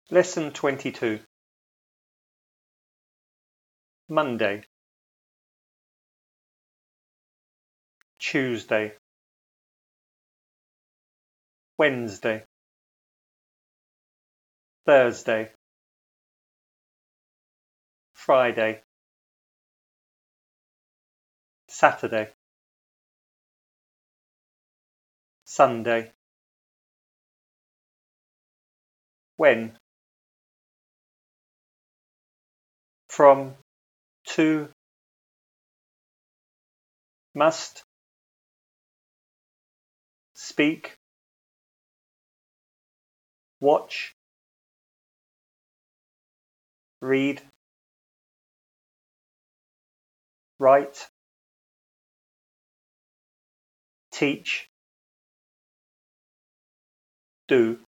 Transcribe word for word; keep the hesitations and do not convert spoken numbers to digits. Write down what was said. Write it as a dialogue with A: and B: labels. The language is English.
A: Lesson twenty-two. Monday, Tuesday, Wednesday, Thursday, Friday, Saturday, Sunday. When, from, to, must, speak, watch, read, write, teach, do.